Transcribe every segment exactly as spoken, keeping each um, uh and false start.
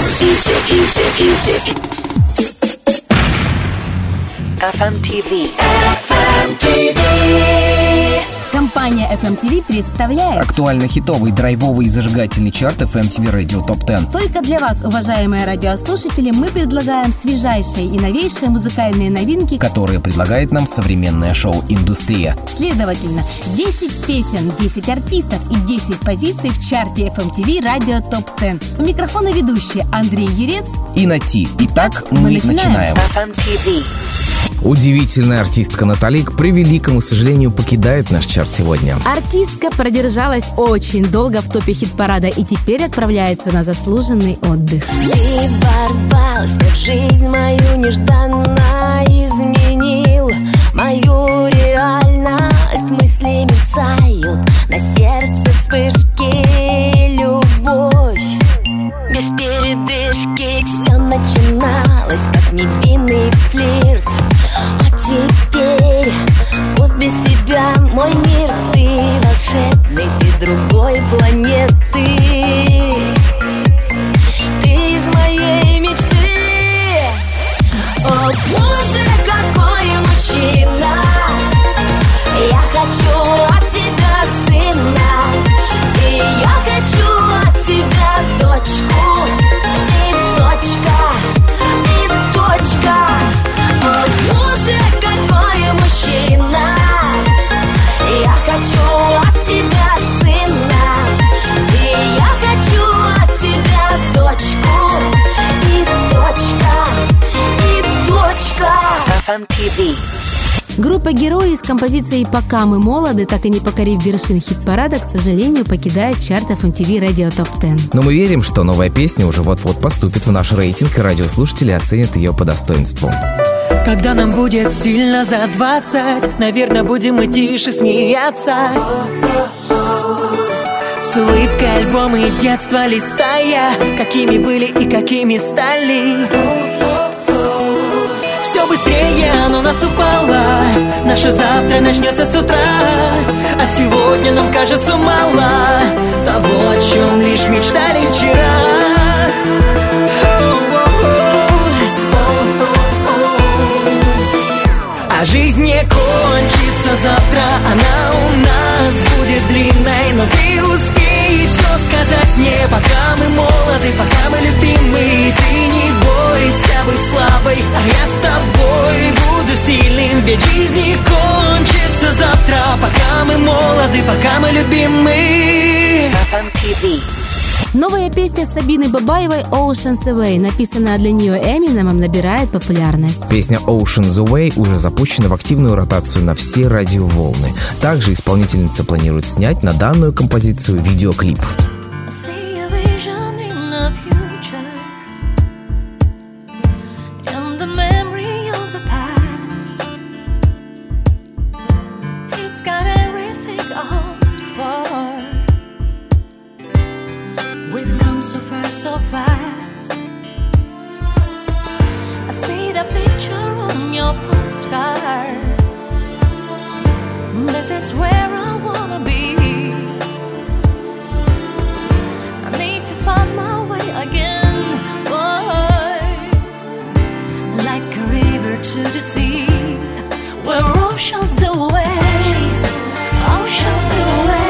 эф эм ти ви. эф эм ти ви. Компания эф эм ти ви представляет актуально-хитовый драйвовый и зажигательный чарт эф эм ти ви Radio Top десять. Только для вас, уважаемые радиослушатели, мы предлагаем свежайшие и новейшие музыкальные новинки, которые предлагает нам современная шоу-индустрия. Следовательно, десять песен, десять артистов и десять позиций в чарте эф эм ти ви Radio Top десять. У микрофона ведущие Андрей Юрец и Нати. Итак, мы, мы начинаем. начинаем. эф эм ти ви. Удивительная артистка Натали, к превеликому сожалению, покидает наш чарт сегодня. Артистка продержалась очень долго в топе хит-парада и теперь отправляется на заслуженный отдых. Ты ворвался в жизнь мою нежданно, изменил мою реальность. Мысли мерцают, на сердце вспышки, любовь без передышки. Все начиналось как невинный флирт, а теперь пусть без тебя мой мир. Ты волшебный, ты другой планеты, ты из моей мечты. О боже, какой мужчина, я хочу от тебя сына, и я хочу от тебя дочку, и дочка, и дочка. О боже, какой мужчина, я хочу от тебя сына, и я хочу от тебя дочку, и дочка, и дочка. эф эм ти ви. Группа «Герои» с композицией «Пока мы молоды», так и не покорив вершин хит-парада, к сожалению, покидает чарт эф эм ти ви Radio Top десять. Но мы верим, что новая песня уже вот-вот поступит в наш рейтинг, и радиослушатели оценят ее по достоинству. Когда нам будет сильно за двадцать, наверное, будем мы тише смеяться. С улыбкой альбомы детства листая, какими были и какими стали. Все быстрее оно наступало, наше завтра начнется с утра, а сегодня нам кажется мало того, о чем лишь мечтали вчера. А жизнь не кончится завтра, она у нас будет длинной, но ты успей все сказать мне, пока мы молоды, пока мы любимы. Ты не бойся быть слабой, а я с тобой буду сильным, ведь жизнь не кончится завтра, пока мы молоды, пока мы любимы. эф эм ти ви. Новая песня Сабины Бабаевой «Oceans Away», написанная для нее Эминемом, набирает популярность. Песня «Oceans Away» уже запущена в активную ротацию на все радиоволны. Также исполнительница планирует снять на данную композицию видеоклип. So fast, I see the picture on your postcard. This is where I wanna be. I need to find my way again, boy. Like a river to the sea, where oceans away, oceans away.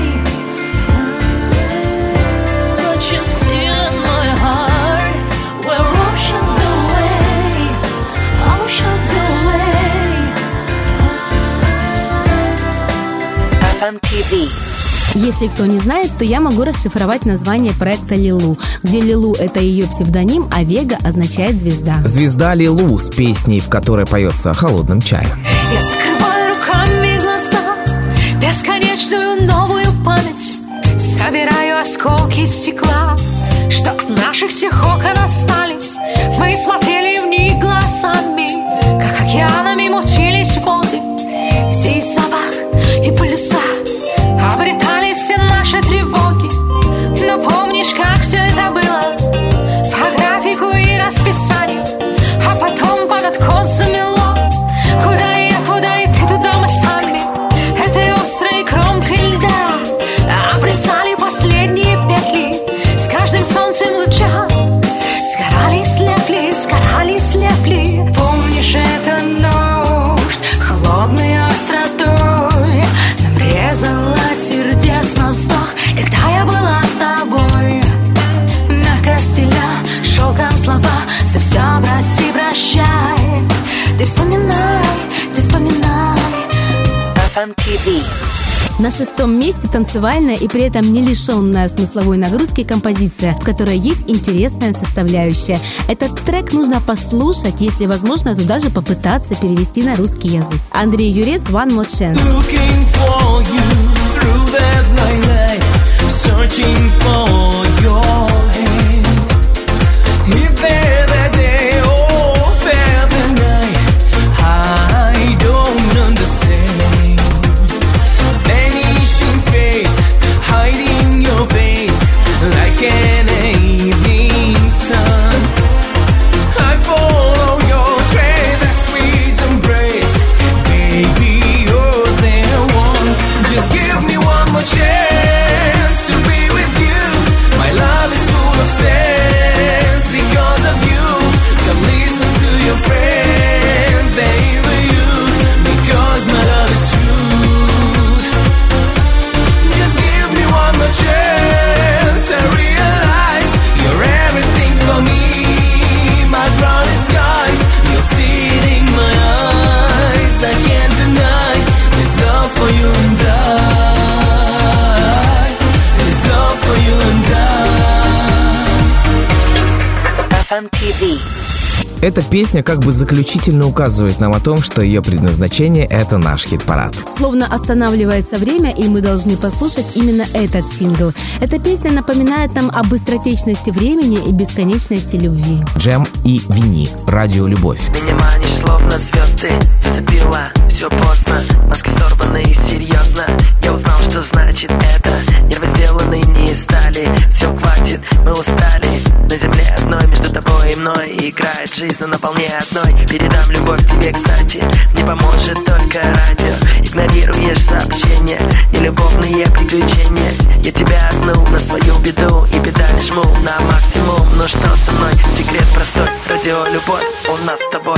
эф эм ти ви. Если кто не знает, то я могу расшифровать название проекта «Лилу», где Лилу — это ее псевдоним, а Вега означает «звезда». Звезда Лилу с песней, в которой поется о холодном чае. Я закрываю руками глаза, бесконечную новую память, собираю осколки стекла, что от наших тех окон остались. Мы смотрели в них глазами, как океанами мутились воды, где и запах, и полюса обретали все наши тревоги. Но помнишь, как все это было по графику и расписанию, а потом под откос замело. Куда я, туда и ты, туда мы сами этой острой кромкой льда обрезали последние петли. С каждым эф эм ти ви. На шестом месте танцевальная и при этом не лишенная смысловой нагрузки композиция, в которой есть интересная составляющая. Этот трек нужно послушать, если возможно, то даже попытаться перевести на русский язык. Андрей Юрец, One More Chance. Looking for you through that night light, searching for your hand. Is there the day or there the night? I don't understand. Vanishing space, hiding your face like an evening sun. I follow your trail, that sweet embrace, baby. Just give me one more chance to be with you. My love is full of sense because of you. Don't listen to your friend, they were you, because my love is true. Just give me one more chance and realize you're everything for me. My brightest skies, you'll see it in my eyes. I can't deny this love for you and I. эф эм ти ви. Эта песня как бы заключительно указывает нам о том, что ее предназначение – это наш хит-парад. Словно останавливается время, и мы должны послушать именно этот сингл. Эта песня напоминает нам о быстротечности времени и бесконечности любви. Джем и Вини. Радио «Любовь». Меня манишь, словно звезды, зацепила. Все поздно, маски сорваны и серьезно. Я узнал, что значит это. Нервы сделаны не из стали. Все, хватит, мы устали. На земле одной, между тобой и мной играет жизнь, но на волне одной. Передам любовь тебе, кстати. Мне поможет только радио. Игнорируешь сообщения, нелюбовные приключения. Я тебя одну на свою беду и педали жму на максимум. Ну что со мной? Секрет простой. Радио «Любовь» у нас с тобой.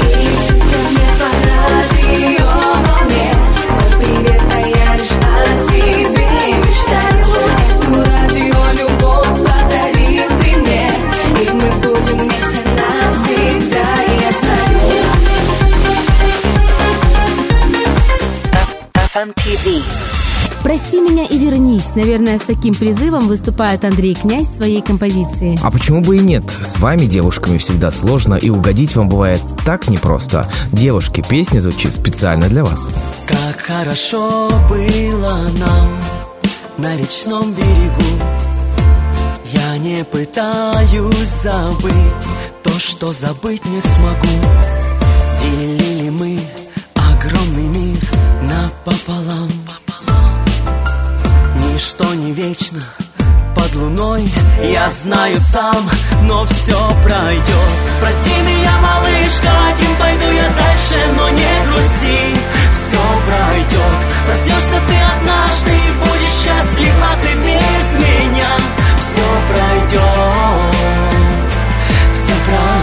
Привет, а я лишь о тебе мечтаю. Эту радиолюбовь подарил ты мне, и мы будем вместе навсегда, я знаю. эф эм ти ви. «Прости меня и вернись». Наверное, с таким призывом выступает Андрей Князь в своей композиции. А почему бы и нет? С вами, девушками, всегда сложно, и угодить вам бывает так непросто. Девушки, песня звучит специально для вас. Как хорошо было нам на речном берегу. Я не пытаюсь забыть то, что забыть не смогу. Делили мы огромный мир напополам. Ничто не вечно под луной, я знаю сам, но все пройдет. Прости меня, малышка, один пойду я дальше, но не грусти, все пройдет. Проснешься ты однажды и будешь счастлива ты без меня. Все пройдет, все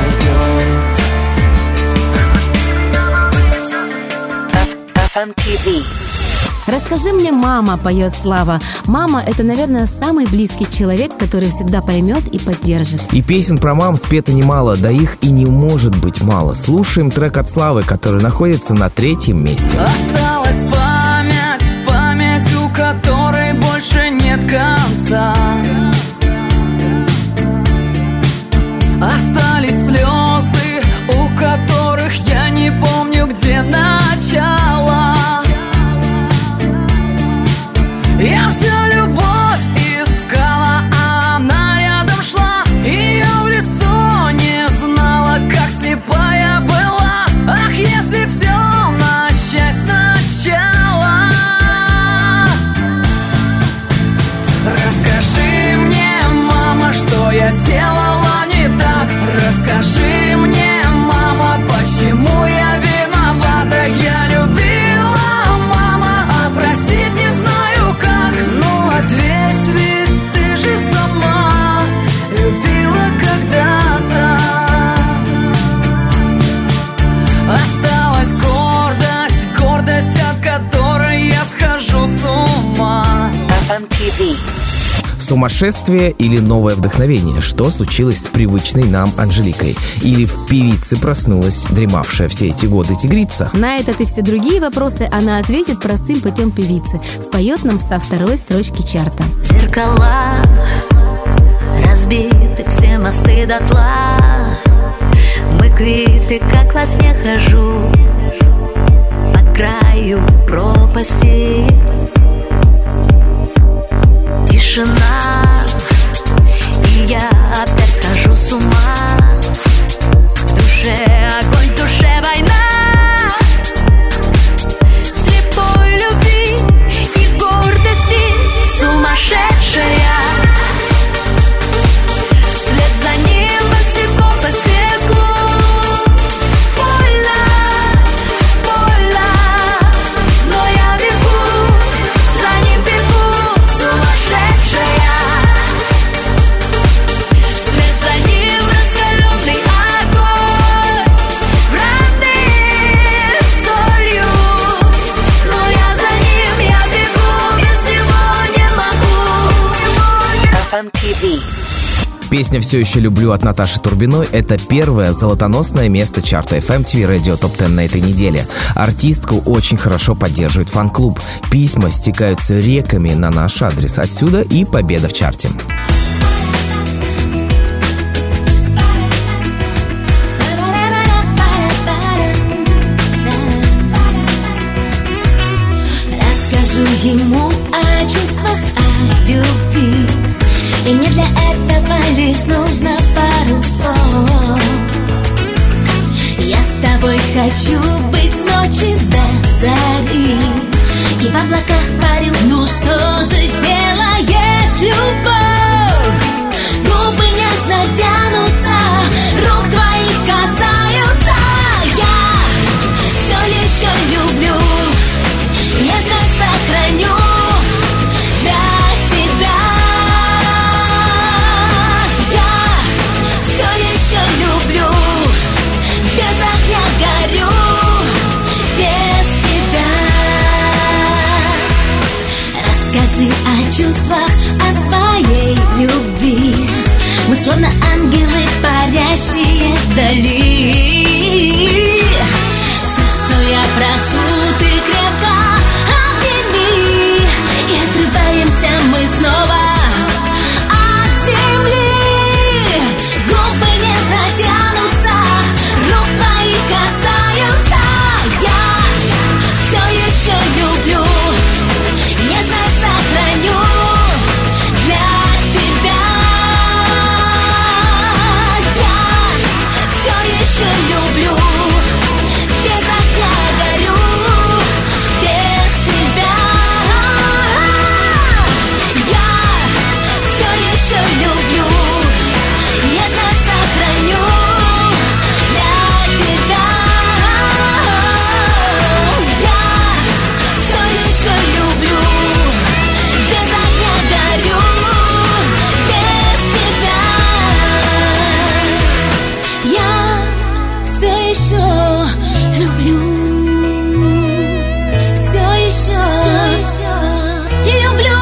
пройдет. эф эм ти ви. «Расскажи мне, мама», поет Слава. Мама – это, наверное, самый близкий человек, который всегда поймет и поддержит. И песен про мам спето немало, да их и не может быть мало. Слушаем трек от Славы, который находится на третьем месте. Осталась память, память, у которой больше нет конца. Остались слезы, у которых я не помню, где начало. Я всю любовь искала, а она рядом шла. Ее в лицо не знала, как слепая была. Ах, если все начать сначала. Расскажи Сумасшествие или новое вдохновение? Что случилось с привычной нам Анжеликой? Или в певице проснулась дремавшая все эти годы тигрица? На этот и все другие вопросы она ответит простым путем певицы. Споет нам со второй строчки чарта. Зеркала разбиты, все мосты дотла. Мы квиты, как во сне хожу по краю пропасти. Тишина, и я опять схожу с ума. В душе огонь, в душе война. Слепой любви и гордости сумасшедшая. Вслед за ним босиком по снегу. Больно, больно, но я бегу, за ним бегу, сумасшедшая. Вслед за ним раскаленный огонь, вранный солью. Но я за ним, я бегу, без него не могу. эф эм ти ви. Песня «Все еще люблю» от Наташи Турбиной – это первое золотоносное место чарта эф эм ти ви Radio Top десять на этой неделе. Артистку очень хорошо поддерживает фан-клуб. Письма стекаются реками на наш адрес. Отсюда и победа в чарте. Расскажу ему о чувствах, о любви. И мне для этого лишь нужно пару слов. Я с тобой хочу быть с ночи до зари. И в облаках парю, ну что же делаешь, любовь? Губы нежно тянутся, рук твоих касаются. Я все еще люблю, нежно сохраню для тебя. Люблю, без огня горю, без тебя. Расскажи о чувствах, о своей любви. Мы словно ангелы, парящие вдали. Все, что я прошу, ты крепко обними. И отрываемся мы снова от земли. Губы нежно тянутся, рук твоих касаются. Я все еще люблю, нежно сохраню для тебя. Я все еще люблю, без огня горю, без тебя. Я все еще люблю, нежно сохраню для тебя. Я все еще люблю, без огня горю, без тебя. Я все еще люблю, все еще люблю.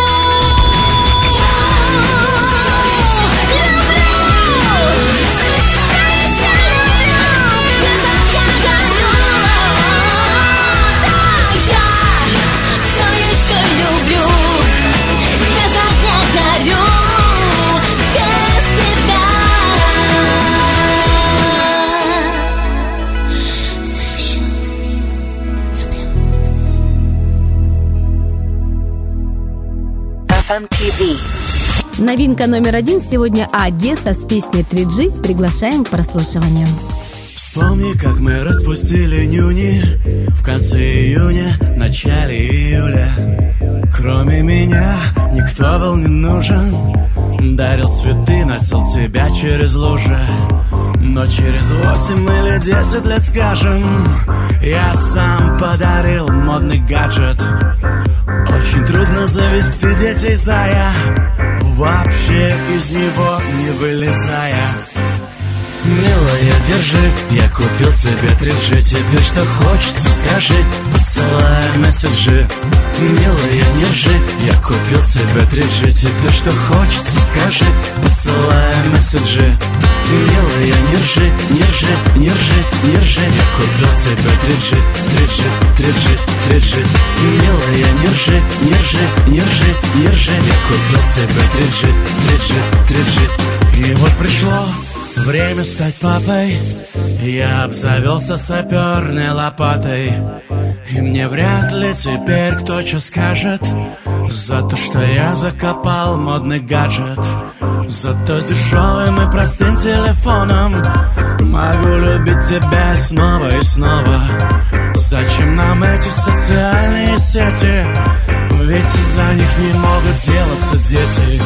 эф эм ти ви. Новинка номер один сегодня Одесса с песней три джи. Приглашаем к прослушиванию. Вспомни, как мы распустили нюни в конце июня, начале июля. Кроме меня никто был не нужен. Дарил цветы, носил тебя через лужи. Но через восемь или десять лет, скажем, я сам подарил модный гаджет. Очень трудно завести детей, зая, вообще из него не вылезая. Милая, держи, я купил себе три джи. Теперь что хочется, скажи, посылай месседжи. Милая, не ржи, я купил себе три джи. Теперь что хочется, скажи, посылай месседжи. Милая, не ржи, не ржи, не ржи, не ржи. Я купил себе три джи, три джи, три джи, три джи. Милая, не ржи, не ржи, не ржи, не ржи. Я купил себе три джи, три джи, три джи. И вот пришло время стать папой. Я обзавелся саперной лопатой. И мне вряд ли теперь кто что скажет за то, что я закопал модный гаджет. Зато с дешевым и простым телефоном могу любить тебя снова и снова. Зачем нам эти социальные сети? Ведь из-за них не могут делаться дети.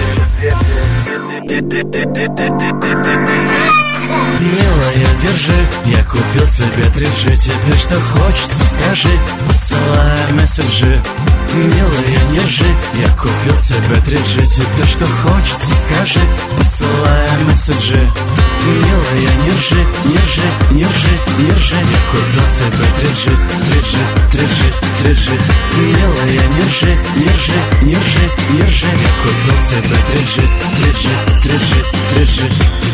Милая, держи, я купил себе три джи. Теперь что хочется, скажи, посылай месседжи. Милая, не ржи, я купил себе три джи. Теперь что хочется, скажи, посылай месседжи. Милая, не ржи, не ржи, не ржи, не ржи. Я купил себе три джи, три джи, три джи, три джи. Милая, не ржи, не ржи, не ржи, не ржи. Я купил себе три джи, три джи, три джи, три джи.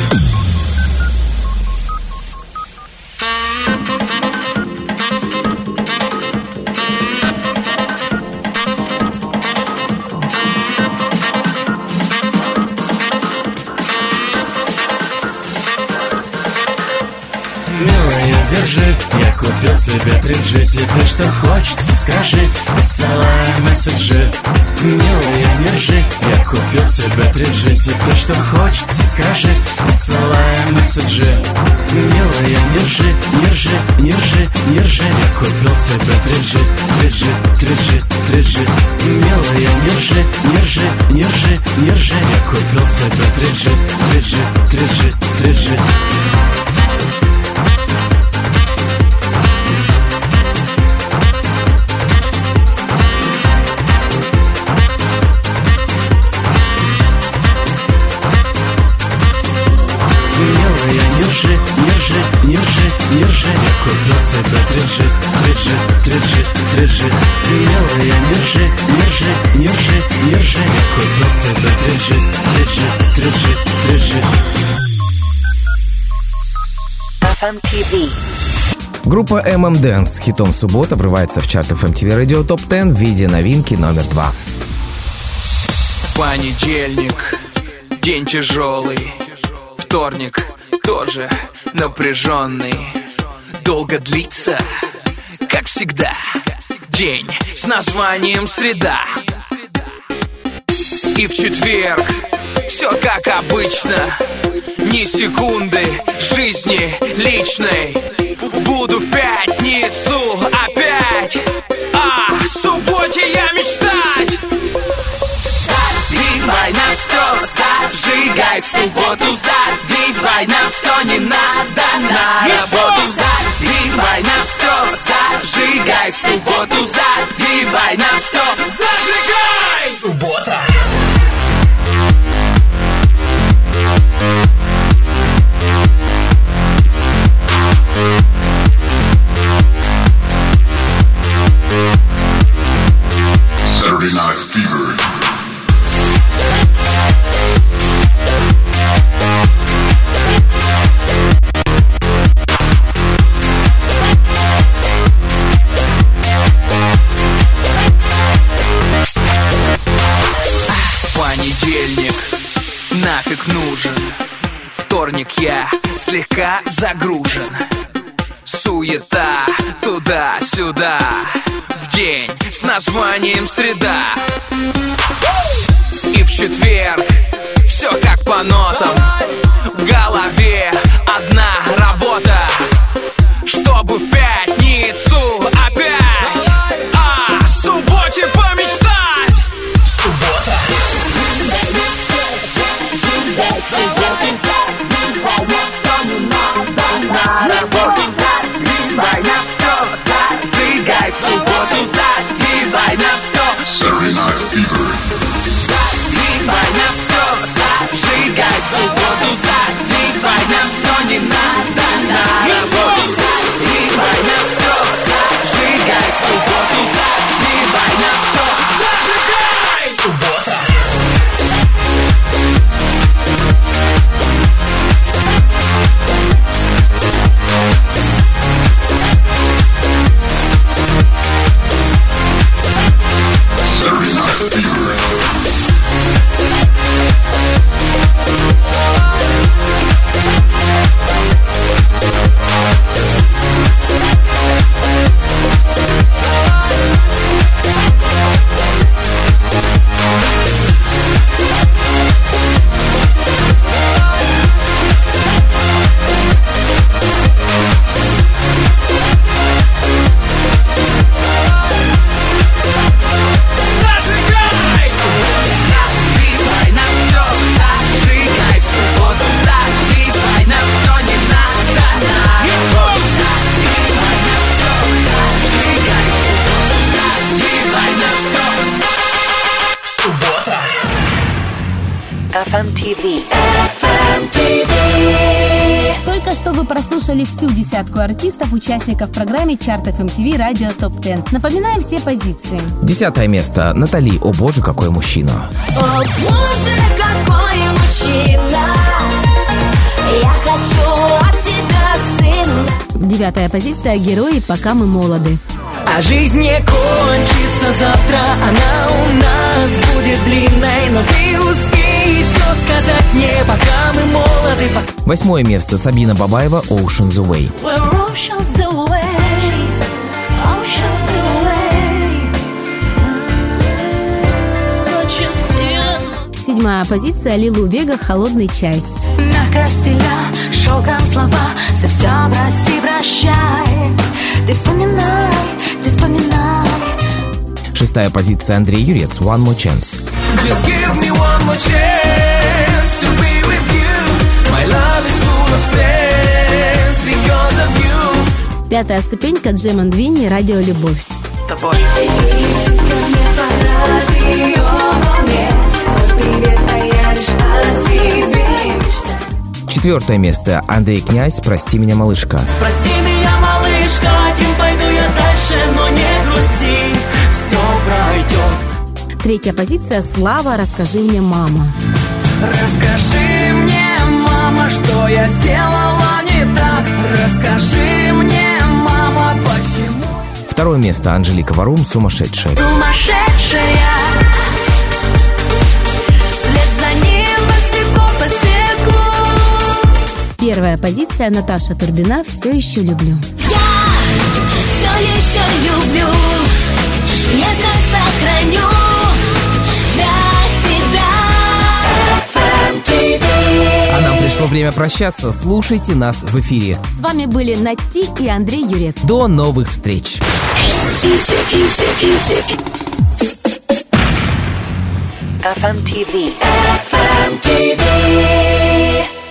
Держи, я купил себе три джи. Теперь что хочется, скажи, посылай месседжи. Милая, не ржи, я купил себе три джи. Теперь что хочется, скажи, посылай месседжи. Милая, не ржи, не ржи, не ржи, не ржи. Я купил себе три джи, три джи, три джи, три джи. Милая, не ржи, не ржи, не ржи, не ржи. Я купил себе три джи, три джи, три джи, три джи. Не ржи, не ржи, не ржи. Я купил себе три джи, три джи, три джи, три джи. Милая, не ржи, не ржи, не ржи, не ржи. Я купил себе три джи, три джи, три джи, три джи. эф эм ти ви. Группа эм эм Dance с хитом «Суббота» врывается в чарт эф эм ти ви Radio топ десять в виде новинки номер два. Понедельник, день тяжелый. Вторник тоже напряженный. Долго длится, как всегда, день с названием «Среда». И в четверг все как обычно. Ни секунды жизни личной. Буду в пятницу опять о субботе я мечтать. Задвигай на все, зажигай субботу. Задвигай на все, не надо на работу. Задвигай на все, зажигай субботу. Задвигай на все, зажигай суббота. Saturday Night Fever. Понедельник нафиг нужен. Вторник я слегка загружен. Суета туда-сюда. В день с названием «Среда». И в четверг все как по нотам. В голове одна работа, чтобы в пятницу опять о субботе помечтать. Суббота. Saturday Night Fever. Задвигай на все, зажигай субботу. Задвигай на все, эф эм ти ви. эф эм ти ви. Только что вы прослушали всю десятку артистов, участников программы Чарт эф эм ти ви Радио Топ десять. Напоминаем все позиции. Десятое место. Натали. О боже, какой мужчина. О боже, какой мужчина. Я хочу от тебя сына. Девятая позиция. Герои, пока мы молоды. А жизнь не кончится завтра, она у нас будет длинной, но ты успей все сказать мне, пока мы молоды. Восьмое место. Сабина Бабаева. Oceans Away. We're oceans away, oceans away. But you still... Седьмая позиция. Лилу Вега. Холодный чай. На костыля шелком слова, за все прости, прощай. Ты вспоминай, ты вспоминай. Шестая позиция. Андрей Юрец. One More Chance. Just give me one more chance to be with you. My love is full of sense because of you. Пятая ступенька. Джем энд Винни. Радио Любовь. С тобой. Четвертое место. Андрей Князь. Прости меня, малышка. Прости меня, малышка, один пойду я дальше, но не грусти, все пройдет. Третья позиция. Слава. Расскажи мне, мама. Расскажи мне, мама, что я сделала не так. Расскажи мне, мама, почему. Второе место. Анжелика Варум. Сумасшедшая. Сумасшедшая. Вслед за ним босиком по стеклу. Первая позиция. Наташа Турбина. Все еще люблю. Я все еще люблю, нежность сохраню для тебя. эф эм ти ви. А нам пришло время прощаться. Слушайте нас в эфире. С вами были Нати и Андрей Юрец. До новых встреч. эф эм ти ви. эф эм ти ви.